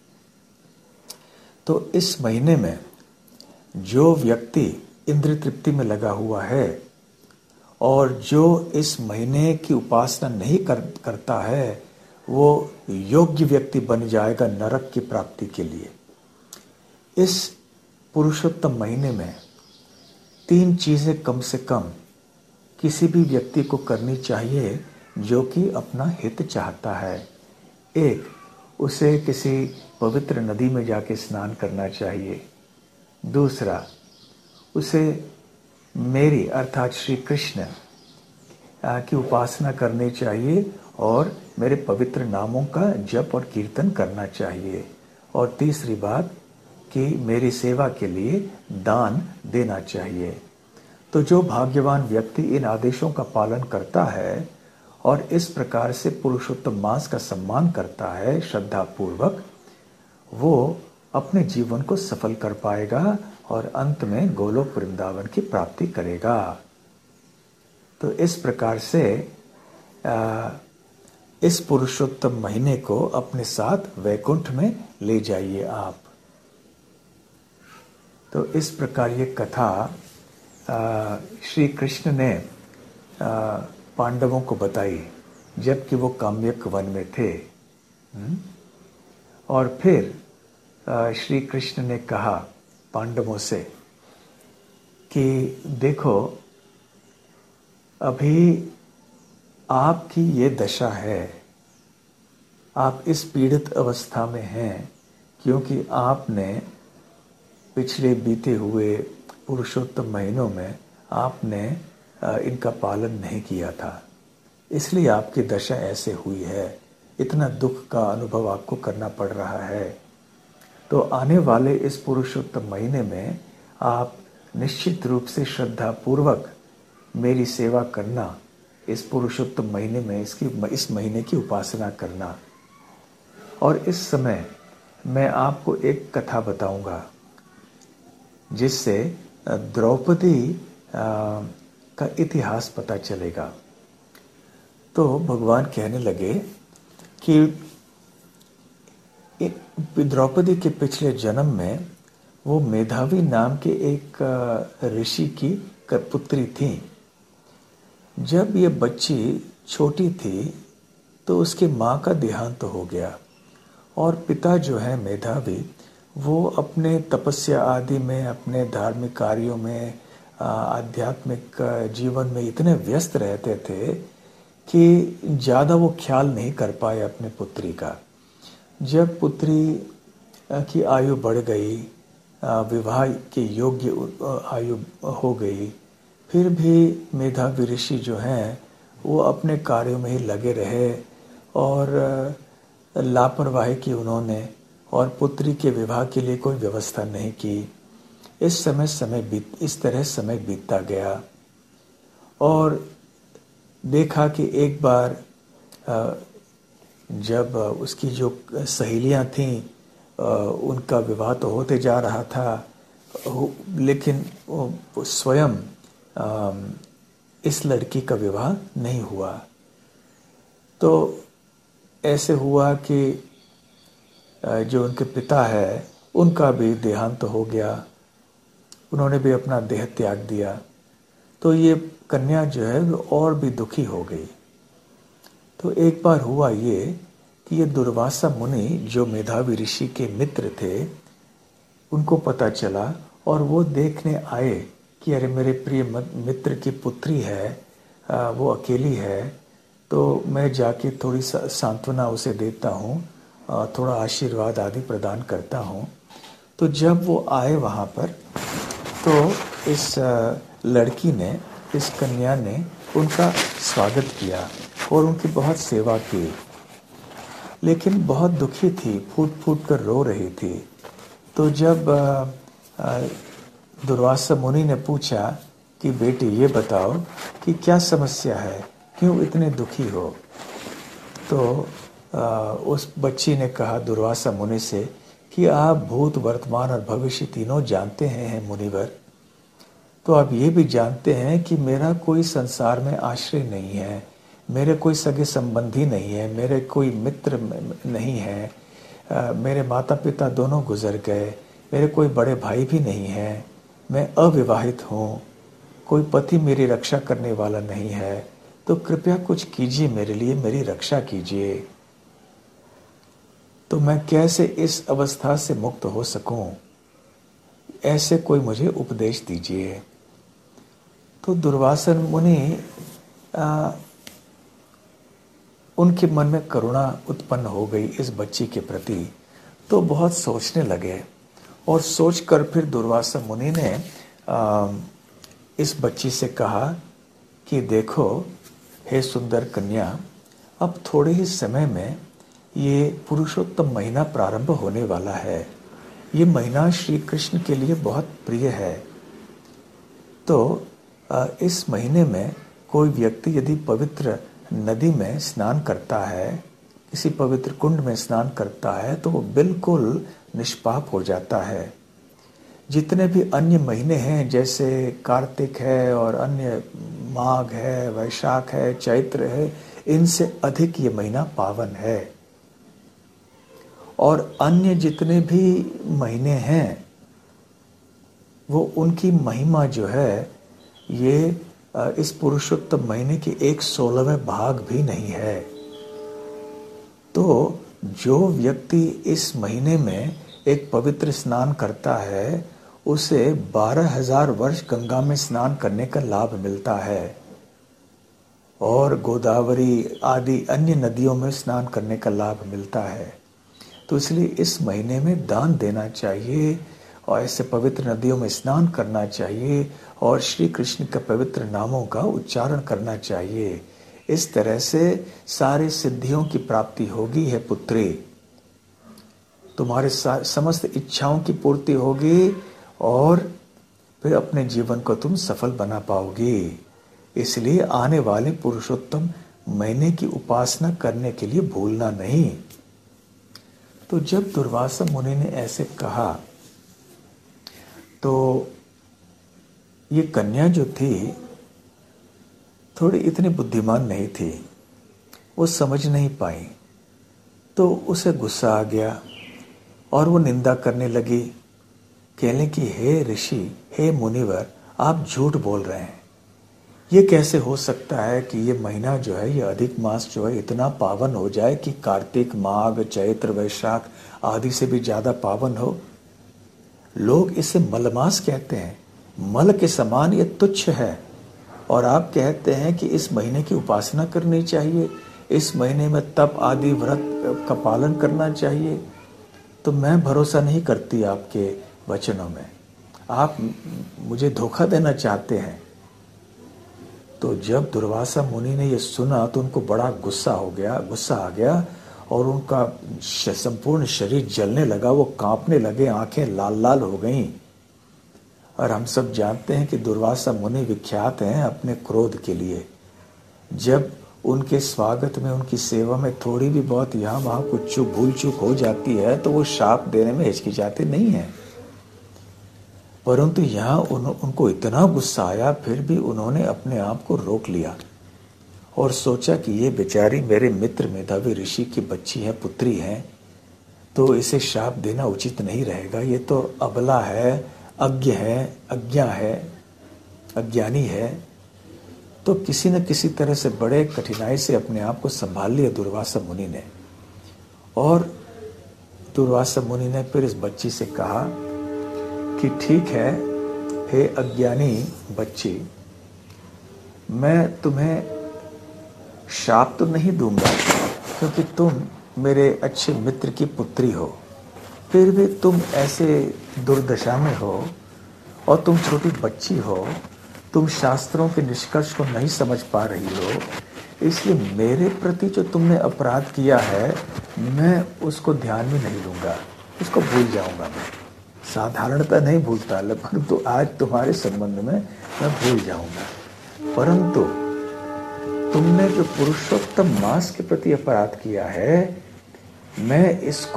तो इस महीने में जो व्यक्ति इंद्रिय तृप्ति में लगा हुआ है और जो इस महीने की उपासना नहीं करता है, वो योग्य व्यक्ति बन जाएगा नरक की प्राप्ति के लिए। इस पुरुषोत्तम महीने में 3 चीजें कम से कम किसी भी व्यक्ति को करनी चाहिए जो कि अपना हित चाहता है। एक, उसे किसी पवित्र नदी में जाके स्नान करना चाहिए। दूसरा, उसे मेरी अर्थात श्री कृष्ण की उपासना करनी चाहिए और मेरे पवित्र नामों का जप और कीर्तन करना चाहिए। और तीसरी बात कि मेरी सेवा के लिए दान देना चाहिए। तो जो भाग्यवान व्यक्ति इन आदेशों का पालन करता है और इस प्रकार से पुरुषोत्तम मास का सम्मान करता है श्रद्धा पूर्वक, वो अपने जीवन को सफल कर पाएगा और अंत में गोलोक वृंदावन की प्राप्ति करेगा। तो इस प्रकार से इस पुरुषोत्तम महीने को अपने साथ वैकुंठ में ले जाइए आप। तो इस प्रकार ये कथा श्री कृष्ण ने पांडवों को बताई जबकि वो काम्यक वन में थे। और फिर श्री कृष्ण ने कहा पांडवों से कि देखो, अभी आपकी ये दशा है, आप इस पीड़ित अवस्था में हैं क्योंकि आपने पिछले बीते हुए पुरुषोत्तम महीनों में आपने इनका पालन नहीं किया था, इसलिए आपकी दशा ऐसे हुई है। इतना दुख का अनुभव आपको करना पड़ रहा है। तो आने वाले इस पुरुषोत्तम महीने में आप निश्चित रूप से श्रद्धा पूर्वक मेरी सेवा करना, इस पुरुषोत्तम महीने में इस महीने की उपासना करना। और इस समय मैं आपको एक कथा बताऊंगा जिससे द्रौपदी का इतिहास पता चलेगा। तो भगवान कहने लगे कि द्रौपदी के पिछले जन्म में वो मेधावी नाम के एक ऋषि की पुत्री थी। जब ये बच्ची छोटी थी तो उसकी माँ का देहांत हो गया और पिता जो है मेधावी, वो अपने तपस्या आदि में, अपने धार्मिक कार्यों में, आध्यात्मिक जीवन में इतने व्यस्त रहते थे कि ज़्यादा वो ख्याल नहीं कर पाए अपने पुत्री का। जब पुत्री की आयु बढ़ गई, विवाह के योग्य आयु हो गई, फिर भी मेधावी ऋषि जो हैं वो अपने कार्यों में ही लगे रहे और लापरवाही की उन्होंने, और पुत्री के विवाह के लिए कोई व्यवस्था नहीं की। इस तरह समय बीतता गया और देखा कि एक बार जब उसकी जो सहेलियां थीं उनका विवाह तो होते जा रहा था, लेकिन स्वयं इस लड़की का विवाह नहीं हुआ। तो ऐसे हुआ कि जो उनके पिता है उनका भी देहांत हो गया, उन्होंने भी अपना देह त्याग दिया। तो ये कन्या जो है वो और भी दुखी हो गई। तो एक बार हुआ ये कि ये दुर्वासा मुनि जो मेधावी ऋषि के मित्र थे, उनको पता चला और वो देखने आए कि अरे मेरे प्रिय मित्र की पुत्री है, वो अकेली है, तो मैं जाके थोड़ी सांत्वना उसे देता हूँ, थोड़ा आशीर्वाद आदि प्रदान करता हूँ। तो जब वो आए वहाँ पर, तो इस लड़की ने, इस कन्या ने उनका स्वागत किया और उनकी बहुत सेवा की, लेकिन बहुत दुखी थी, फूट फूट कर रो रही थी। तो जब दुर्वासा मुनि ने पूछा कि बेटी ये बताओ कि क्या समस्या है, क्यों इतने दुखी हो, तो उस बच्ची ने कहा दुर्वासा मुनि से कि आप भूत, वर्तमान और भविष्य तीनों जानते हैं मुनिवर, तो आप ये भी जानते हैं कि मेरा कोई संसार में आश्रय नहीं है, मेरे कोई सगे संबंधी नहीं है, मेरे कोई मित्र नहीं है, मेरे माता पिता दोनों गुजर गए, मेरे कोई बड़े भाई भी नहीं है, मैं अविवाहित हूँ, कोई पति मेरी रक्षा करने वाला नहीं है, तो कृपया कुछ कीजिए मेरे लिए, मेरी रक्षा कीजिए। तो मैं कैसे इस अवस्था से मुक्त हो सकूं, ऐसे कोई मुझे उपदेश दीजिए। तो दुर्वासा मुनि उनके मन में करुणा उत्पन्न हो गई इस बच्ची के प्रति, तो बहुत सोचने लगे और सोचकर फिर दुर्वासा मुनि ने इस बच्ची से कहा कि देखो हे सुंदर कन्या, अब थोड़े ही समय में ये पुरुषोत्तम महीना प्रारंभ होने वाला है ये महीना श्री कृष्ण के लिए बहुत प्रिय है। तो इस महीने में कोई व्यक्ति यदि पवित्र नदी में स्नान करता है, किसी पवित्र कुंड में स्नान करता है, तो वो बिल्कुल निष्पाप हो जाता है। जितने भी अन्य महीने हैं, जैसे कार्तिक है और अन्य माघ है, वैशाख है, चैत्र है, इनसे अधिक ये महीना पावन है। और अन्य जितने भी महीने हैं, वो उनकी महिमा जो है ये इस पुरुषोत्तम महीने के 1/16वें भाग भी नहीं है। तो जो व्यक्ति इस महीने में एक पवित्र स्नान करता है, उसे 12,000 वर्ष गंगा में स्नान करने का लाभ मिलता है और गोदावरी आदि अन्य नदियों में स्नान करने का लाभ मिलता है। तो इसलिए इस महीने में दान देना चाहिए और ऐसे पवित्र नदियों में स्नान करना चाहिए और श्री कृष्ण के पवित्र नामों का उच्चारण करना चाहिए। इस तरह से सारी सिद्धियों की प्राप्ति होगी है पुत्री। तुम्हारे समस्त इच्छाओं की पूर्ति होगी और फिर अपने जीवन को तुम सफल बना पाओगी। इसलिए आने वाले पुरुषोत्तम महीने की उपासना करने के लिए भूलना नहीं। तो जब दुर्वासा मुनि ने ऐसे कहा, तो ये कन्या जो थी थोड़ी इतनी बुद्धिमान नहीं थी, वो समझ नहीं पाई। तो उसे गुस्सा आ गया और वो निंदा करने लगी, कहने की हे ऋषि, हे मुनिवर, आप झूठ बोल रहे हैं। ये कैसे हो सकता है कि ये महीना जो है, ये अधिक मास जो है इतना पावन हो जाए कि कार्तिक, माघ, चैत्र, वैशाख आदि से भी ज्यादा पावन हो। लोग इसे मलमास कहते हैं, मल के समान ये तुच्छ है। और आप कहते हैं कि इस महीने की उपासना करनी चाहिए, इस महीने में तप आदि व्रत का पालन करना चाहिए। तो मैं भरोसा नहीं करती आपके वचनों में, आप मुझे धोखा देना चाहते हैं। तो जब दुर्वासा मुनि ने यह सुना तो उनको बड़ा गुस्सा आ गया और उनका संपूर्ण शरीर जलने लगा, वो कांपने लगे, आंखें लाल लाल हो गईं। और हम सब जानते हैं कि दुर्वासा मुनि विख्यात हैं अपने क्रोध के लिए। जब उनके स्वागत में, उनकी सेवा में थोड़ी भी बहुत यहाँ वहाँ कुछ भूल चूक हो जाती है तो वो शाप देने में हिचकिचाते नहीं हैं। परंतु यहाँ उनको इतना गुस्सा आया, फिर भी उन्होंने अपने आप को रोक लिया और सोचा कि ये बेचारी मेरे मित्र मेधावी ऋषि की बच्ची है, पुत्री है, तो इसे शाप देना उचित नहीं रहेगा। ये तो अबला है, अज्ञ है, अज्ञा है, अज्ञानी है। तो किसी न किसी तरह से बड़े कठिनाई से अपने आप को संभाल लिया दुर्वासा मुनि ने। और दुर्वासा मुनि ने फिर इस बच्ची से कहा कि ठीक है, हे अज्ञानी बच्ची, मैं तुम्हें शाप तो नहीं दूंगा क्योंकि तुम मेरे अच्छे मित्र की पुत्री हो, फिर भी तुम ऐसे दुर्दशा में हो और तुम छोटी बच्ची हो, तुम शास्त्रों के निष्कर्ष को नहीं समझ पा रही हो, इसलिए मेरे प्रति जो तुमने अपराध किया है मैं उसको ध्यान में नहीं लूंगा, उसको भूल जाऊंगा। मैं साधारणतः नहीं भूलता, लगभग तो आज तुम्हारे संबंध में मैं भूल जाऊंगा। परंतु तुमने जो पुरुषोत्तम मास के प्रति अपराध किया है, मैं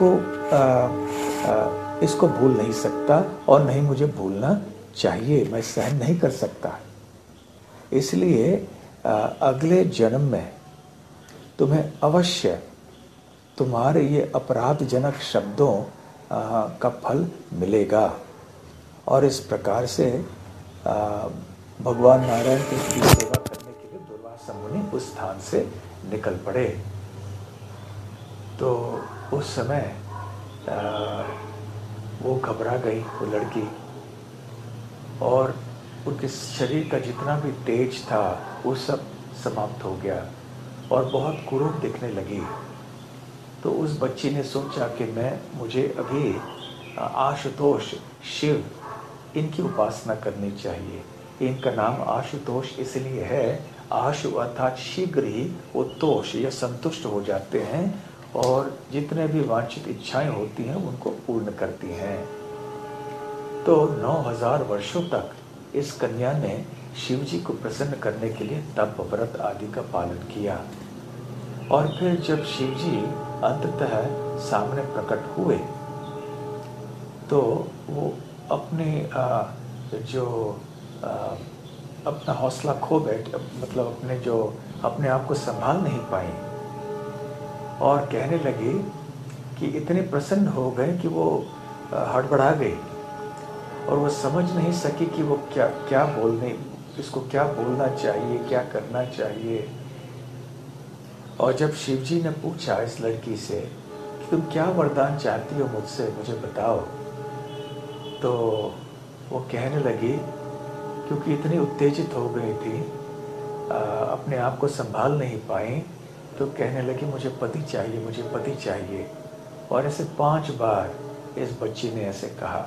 इसको भूल नहीं सकता और नहीं मुझे भूलना चाहिए, मैं सहन नहीं कर सकता। इसलिए अगले जन्म में तुम्हें अवश्य तुम्हारे ये अपराधजनक शब्दों का फल मिलेगा। और इस प्रकार से भगवान नारायण की सेवा करने के लिए दुर्वासा मुनि उस स्थान से निकल पड़े। तो उस समय वो घबरा गई, वो लड़की, और उनके शरीर का जितना भी तेज था वो सब समाप्त हो गया और बहुत कुरूप दिखने लगी। तो उस बच्ची ने सोचा कि मुझे अभी आशुतोष, शिव, इनकी उपासना करनी चाहिए। इनका नाम आशुतोष इसलिए है, आशु अर्थात शीघ्र ही वो तोष या संतुष्ट हो जाते हैं और जितने भी वांछित इच्छाएं होती हैं उनको पूर्ण करती हैं। तो 9000 वर्षों तक इस कन्या ने शिव जी को प्रसन्न करने के लिए तप व्रत आदि का पालन किया। और फिर जब शिव जी अंततः सामने प्रकट हुए तो वो अपने अपना हौसला खो बैठे, मतलब अपने आप को संभाल नहीं पाई और कहने लगी कि इतने प्रसन्न हो गए कि वो हड़बड़ा गई और वो समझ नहीं सकी कि वो इसको क्या बोलना चाहिए, क्या करना चाहिए। और जब शिव जी ने पूछा इस लड़की से कि तुम क्या वरदान चाहती हो मुझसे, मुझे बताओ, तो वो कहने लगी, क्योंकि इतनी उत्तेजित हो गई थी, अपने आप को संभाल नहीं पाई, तो कहने लगी मुझे पति चाहिए, मुझे पति चाहिए। और ऐसे 5 बार इस बच्ची ने ऐसे कहा।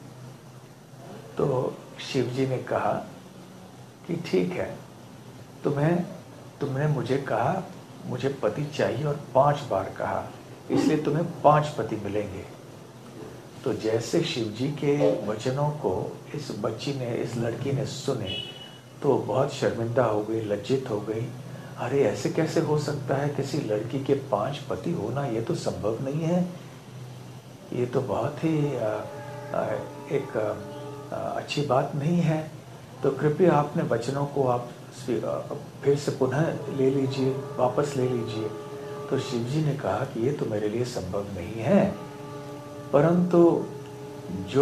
तो शिव जी ने कहा कि ठीक है, तुमने मुझे कहा मुझे पति चाहिए और 5 बार कहा, इसलिए तुम्हें 5 पति मिलेंगे। तो जैसे शिव जी के वचनों को इस लड़की ने सुने तो बहुत शर्मिंदा हो गई, लज्जित हो गई। अरे ऐसे कैसे हो सकता है, किसी लड़की के 5 पति होना, ये तो संभव नहीं है, ये तो बहुत ही एक अच्छी बात नहीं है। तो कृपया अपने वचनों को आप फिर से पुनः ले लीजिए, वापस ले लीजिए। तो शिव जी ने कहा कि ये तो मेरे लिए संभव नहीं है, परंतु जो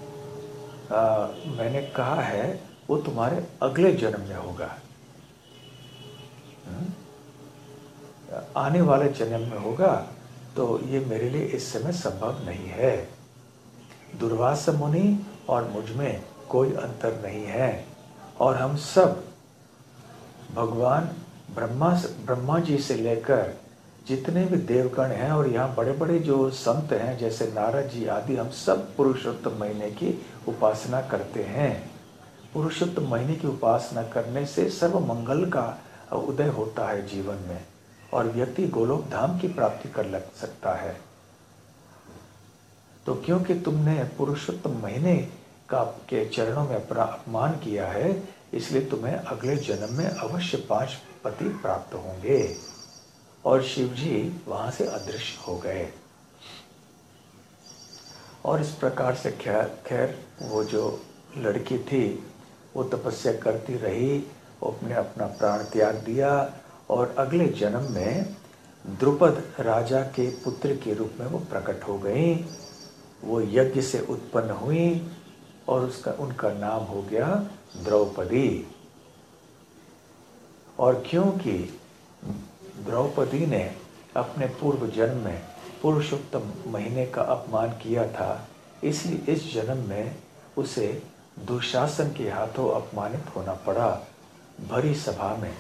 मैंने कहा है वो तुम्हारे अगले जन्म में होगा, आने वाले जन्म में होगा, तो ये मेरे लिए इस समय संभव नहीं है। दुर्वासा मुनि और मुझ में कोई अंतर नहीं है, और हम सब भगवान ब्रह्मा जी से लेकर जितने भी देवगण हैं और यहाँ बड़े बड़े जो संत हैं जैसे नारद जी आदि, हम सब पुरुषोत्तम महीने की उपासना करते हैं। पुरुषोत्तम महीने की उपासना करने से सर्व मंगल का उदय होता है जीवन में, और व्यक्ति गोलोक धाम की प्राप्ति कर लग सकता है। तो क्योंकि तुमने पुरुषोत्तम महीने के चरणों में अपना अपमान किया है, इसलिए तुम्हें अगले जन्म में अवश्य 5 पति प्राप्त होंगे। और शिव जी वहां से अदृश्य हो गए। और इस प्रकार से खैर वो जो लड़की थी वो तपस्या करती रही, उसने अपना प्राण त्याग दिया और अगले जन्म में द्रुपद राजा के पुत्र के रूप में वो प्रकट हो गई। वो यज्ञ से उत्पन्न हुई और उनका नाम हो गया द्रौपदी। और क्योंकि द्रौपदी ने अपने पूर्व जन्म में पुरुषोत्तम महीने का अपमान किया था, इसलिए इस जन्म में उसे दुशासन के हाथों अपमानित होना पड़ा भरी सभा में।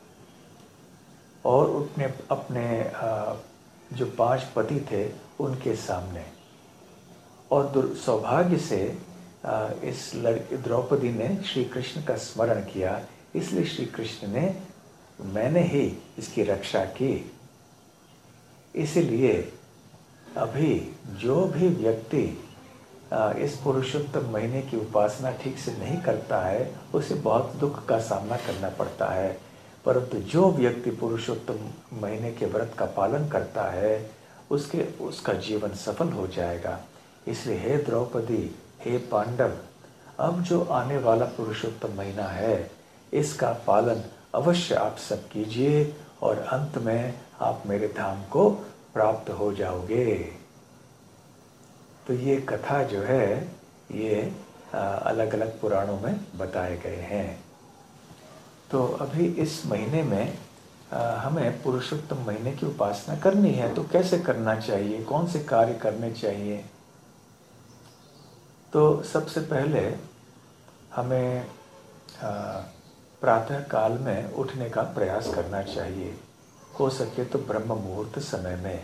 और उसने अपने जो 5 पति थे उनके सामने, और सौभाग्य से इस द्रौपदी ने श्री कृष्ण का स्मरण किया, इसलिए श्री कृष्ण ने मैंने ही इसकी रक्षा की। इसलिए अभी जो भी व्यक्ति इस पुरुषोत्तम महीने की उपासना ठीक से नहीं करता है उसे बहुत दुख का सामना करना पड़ता है, परंतु जो व्यक्ति पुरुषोत्तम महीने के व्रत का पालन करता है उसका जीवन सफल हो जाएगा। इसलिए हे द्रौपदी, हे पांडव, अब जो आने वाला पुरुषोत्तम महीना है इसका पालन अवश्य आप सब कीजिए और अंत में आप मेरे धाम को प्राप्त हो जाओगे। तो ये कथा जो है ये अलग अलग पुराणों में बताए गए हैं। तो अभी इस महीने में हमें पुरुषोत्तम महीने की उपासना करनी है, तो कैसे करना चाहिए, कौन से कार्य करने चाहिए? तो सबसे पहले हमें प्रातः काल में उठने का प्रयास करना चाहिए। हो सके तो ब्रह्म मुहूर्त समय में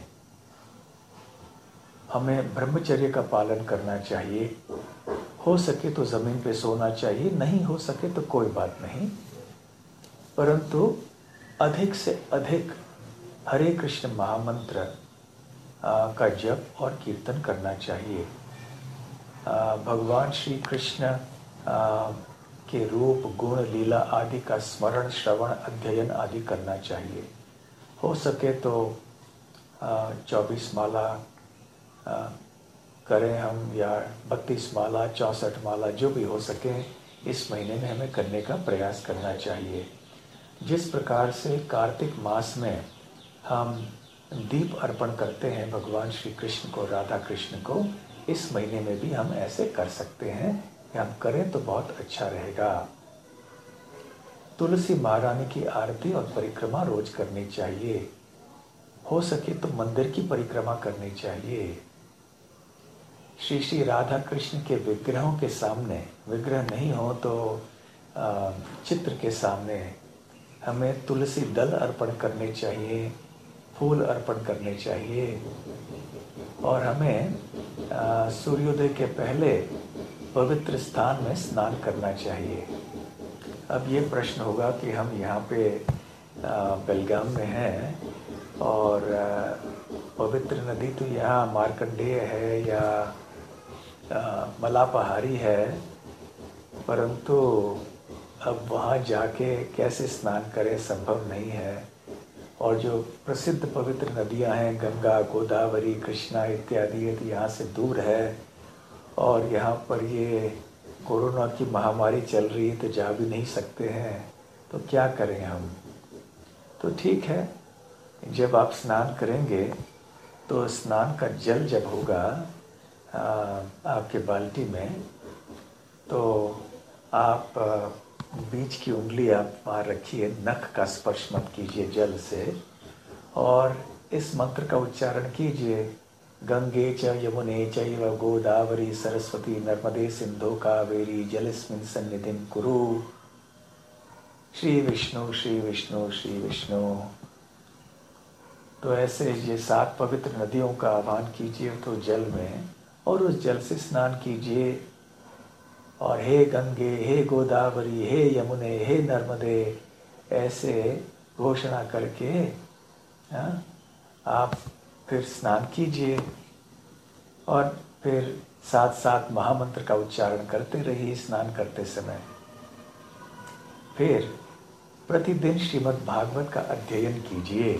हमें ब्रह्मचर्य का पालन करना चाहिए। हो सके तो जमीन पे सोना चाहिए, नहीं हो सके तो कोई बात नहीं, परंतु अधिक से अधिक हरे कृष्ण महामंत्र का जप और कीर्तन करना चाहिए। भगवान श्री कृष्ण के रूप, गुण, लीला आदि का स्मरण, श्रवण, अध्ययन आदि करना चाहिए। हो सके तो 24 माला करें हम, या 32 माला, 64 माला, जो भी हो सके इस महीने में हमें करने का प्रयास करना चाहिए। जिस प्रकार से कार्तिक मास में हम दीप अर्पण करते हैं भगवान श्री कृष्ण को, राधा कृष्ण को, इस महीने में भी हम ऐसे कर सकते हैं। कि हम करें तो बहुत अच्छा रहेगा। तुलसी महारानी की आरती और परिक्रमा रोज करनी चाहिए। हो सके तो मंदिर की परिक्रमा करनी चाहिए। श्री श्री राधा कृष्ण के विग्रहों के सामने, विग्रह नहीं हो तो चित्र के सामने हमें तुलसी दल अर्पण करने चाहिए, फूल अर्पण करने चाहिए। और हमें सूर्योदय के पहले पवित्र स्थान में स्नान करना चाहिए। अब ये प्रश्न होगा कि हम यहाँ पे बेलगाम में हैं और पवित्र नदी तो यहाँ मार्कंडेय है या मलापहारी है, परंतु अब वहाँ जाके कैसे स्नान करें, संभव नहीं है। और जो प्रसिद्ध पवित्र नदियाँ हैं, गंगा, गोदावरी, कृष्णा इत्यादि, यदि यहाँ से दूर है और यहाँ पर ये कोरोना की महामारी चल रही है तो जा भी नहीं सकते हैं, तो क्या करें हम। तो ठीक है, जब आप स्नान करेंगे तो स्नान का जल जब होगा आपके बाल्टी में, तो आप बीच की उंगली आप वहाँ रखिए, नख का स्पर्श मत कीजिए जल से, और इस मंत्र का उच्चारण कीजिए, गंगे च यमुने चैव गोदावरी सरस्वती नर्मदे सिंधु कावेरी जलेस्मिन् सन्निधिं कुरु। श्री विष्णु श्री विष्णु श्री विष्णु। तो ऐसे ये 7 पवित्र नदियों का आह्वान कीजिए तो जल में, और उस जल से स्नान कीजिए। और हे गंगे, हे गोदावरी, हे यमुने, हे नर्मदे, ऐसे घोषणा करके आप फिर स्नान कीजिए। और फिर साथ साथ महामंत्र का उच्चारण करते रहिए स्नान करते समय। फिर प्रतिदिन श्रीमद् भागवत का अध्ययन कीजिए।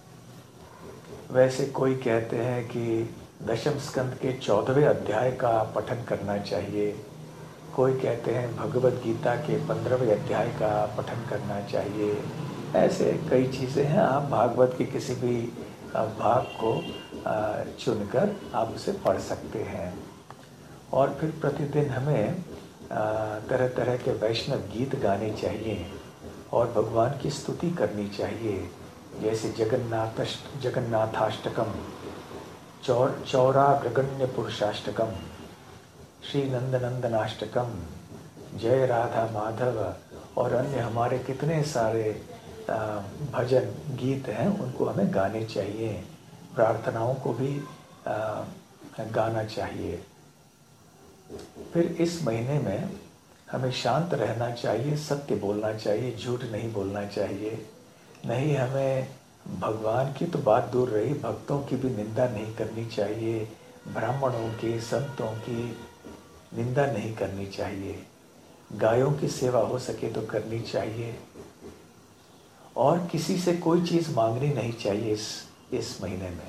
वैसे कोई कहते हैं कि दशम स्कंद के 14वें अध्याय का पठन करना चाहिए, कोई कहते हैं भगवत गीता के 15वें अध्याय का पठन करना चाहिए। ऐसे कई चीज़ें हैं, आप भागवत के किसी भी भाग को चुनकर आप उसे पढ़ सकते हैं। और फिर प्रतिदिन हमें तरह तरह के वैष्णव गीत गाने चाहिए और भगवान की स्तुति करनी चाहिए, जैसे जगन्नाथाष्टकम, चौराग्रगण्य पुरुषाष्टकम, श्री नंदनंदनाष्टकम, जय राधा माधव, और अन्य हमारे कितने सारे भजन गीत हैं, उनको हमें गाने चाहिए। प्रार्थनाओं को भी गाना चाहिए। फिर इस महीने में हमें शांत रहना चाहिए, सत्य बोलना चाहिए, झूठ नहीं बोलना चाहिए। नहीं, हमें भगवान की तो बात दूर रही, भक्तों की भी निंदा नहीं करनी चाहिए, ब्राह्मणों की, संतों की निंदा नहीं करनी चाहिए, गायों की सेवा हो सके तो करनी चाहिए, और किसी से कोई चीज़ मांगनी नहीं चाहिए इस महीने में।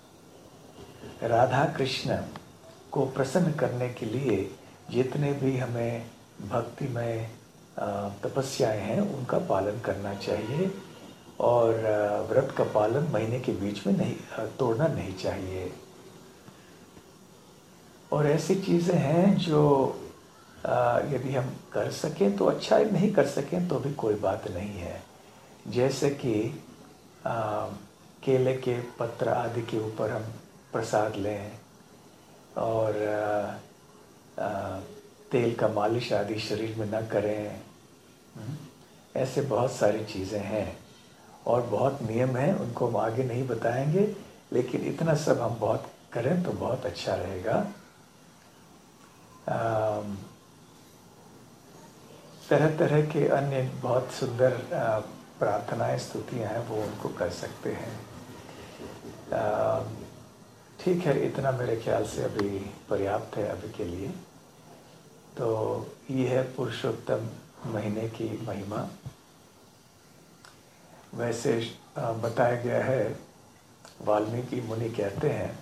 राधा कृष्ण को प्रसन्न करने के लिए जितने भी हमें भक्ति में तपस्याएं हैं उनका पालन करना चाहिए, और व्रत का पालन महीने के बीच में नहीं तोड़ना नहीं चाहिए। और ऐसी चीज़ें हैं जो यदि हम कर सकें तो अच्छा, नहीं कर सकें तो भी कोई बात नहीं है। जैसे कि केले के पत्र आदि के ऊपर हम प्रसाद लें, और तेल का मालिश आदि शरीर में न करें। ऐसे बहुत सारी चीज़ें हैं और बहुत नियम हैं, उनको हम आगे नहीं बताएंगे, लेकिन इतना सब हम बहुत करें तो बहुत अच्छा रहेगा। तरह तरह के अन्य बहुत सुंदर प्रार्थनाएं, स्तुतियां हैं, वो उनको कर सकते हैं। ठीक है, इतना मेरे ख्याल से अभी पर्याप्त है अभी के लिए। तो ये है पुरुषोत्तम महीने की महिमा। वैसे बताया गया है, वाल्मीकि मुनि कहते हैं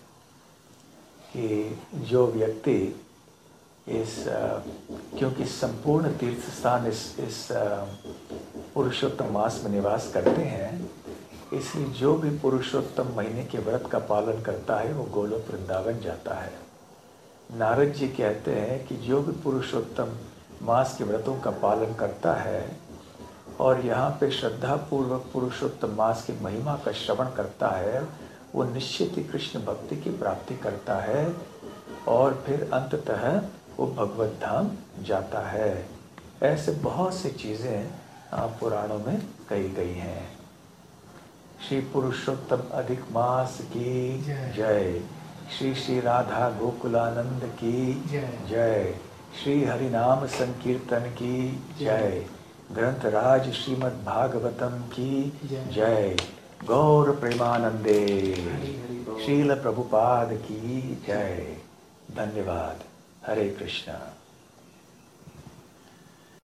कि जो व्यक्ति इस क्योंकि संपूर्ण तीर्थ स्थान इस पुरुषोत्तम मास में निवास करते हैं, इसलिए जो भी पुरुषोत्तम महीने के व्रत का पालन करता है वो गोलोक वृंदावन जाता है। नारद जी कहते हैं कि जो भी पुरुषोत्तम मास के व्रतों का पालन करता है और यहाँ पे श्रद्धा पूर्वक पुरुषोत्तम मास की महिमा का श्रवण करता है, वो निश्चित ही कृष्ण भक्ति की प्राप्ति करता है और फिर अंततः वो भगवत धाम जाता है। ऐसे बहुत सी चीज़ें पुराणों में कही गई हैं। श्री पुरुषोत्तम अधिक मास की जय। श्री श्री राधा गोकुलानंद की जय। श्री हरिनाम संकीर्तन की जय। ग्रंथराज श्रीमद् भागवतम की जय। गौर प्रेमानंदे श्रील प्रभुपाद की जय। धन्यवाद। हरे कृष्णा।